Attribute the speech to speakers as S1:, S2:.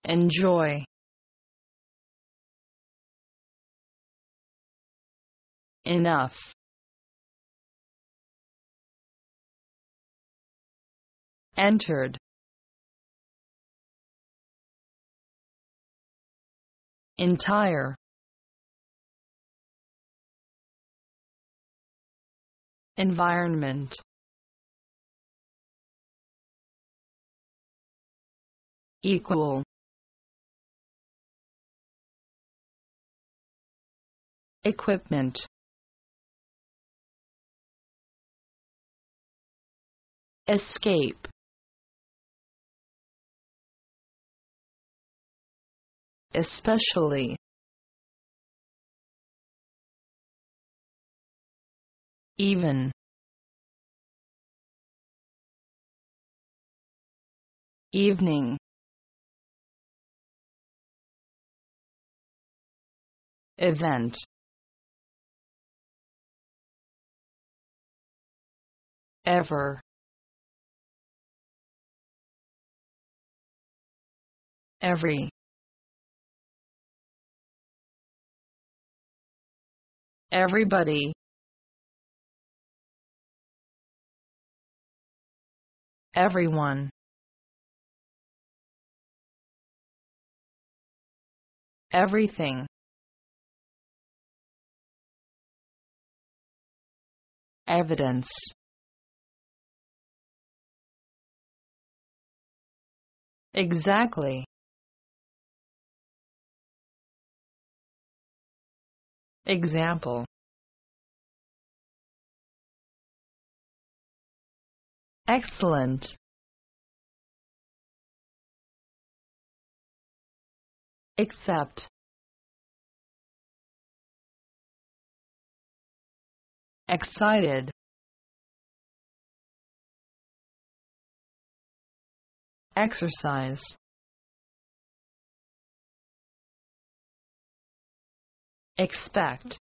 S1: enjoy, enough, entered, entire, environment, equal, equipment, escape, especially, even, evening, event, ever, every, everybody, everyone, everything, evidence, exactly, example, excellent, accept, excited, exercise, expect,